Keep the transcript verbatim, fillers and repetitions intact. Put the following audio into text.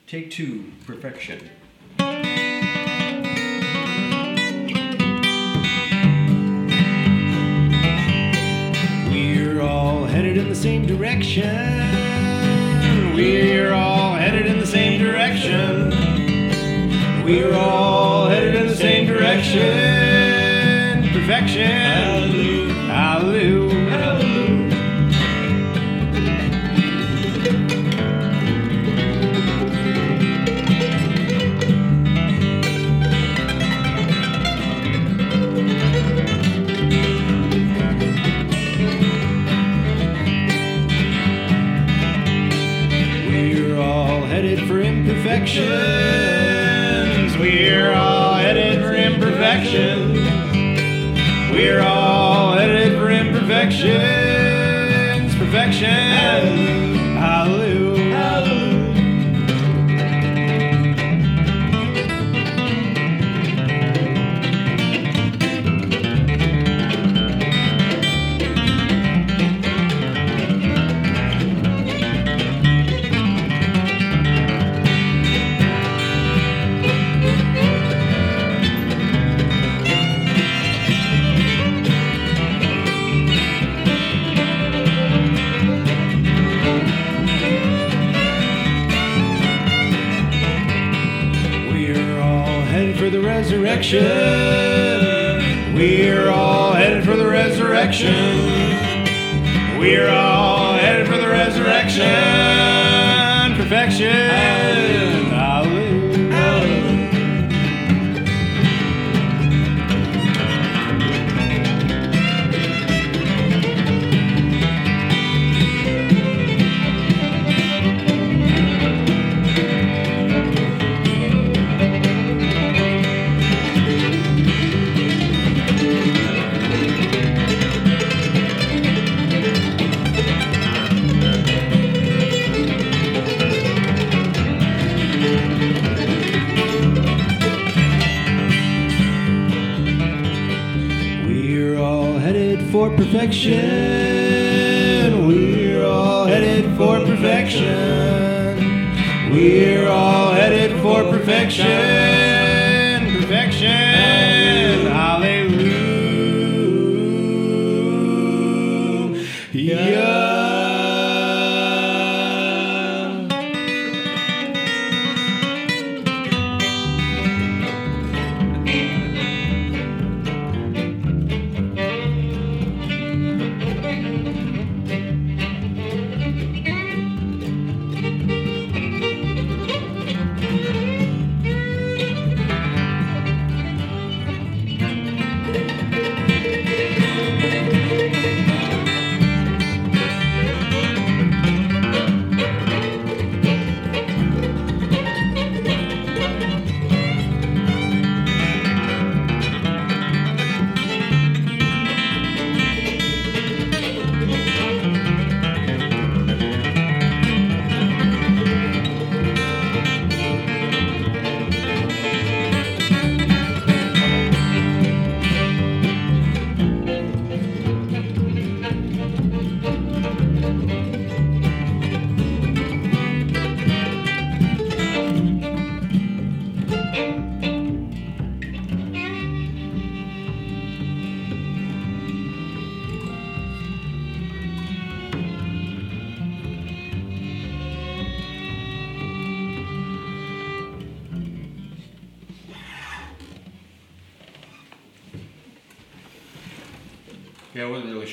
Take two, Perfection. We're all headed in the same direction. We're all headed in the same direction. We're all headed in the same direction. Perfection. Hallelujah. Hallelujah. Headed for imperfections. We're all headed for imperfections. We're all headed for imperfections. Perfection. Hallelujah. Hallelujah. For the resurrection, we're all headed for the resurrection. We're all headed for the resurrection. Perfection. Hallelujah. Hallelujah. For perfection, we're all headed for perfection. We're all headed for perfection. Perfection. Hallelujah. Yeah. Yeah, I wasn't really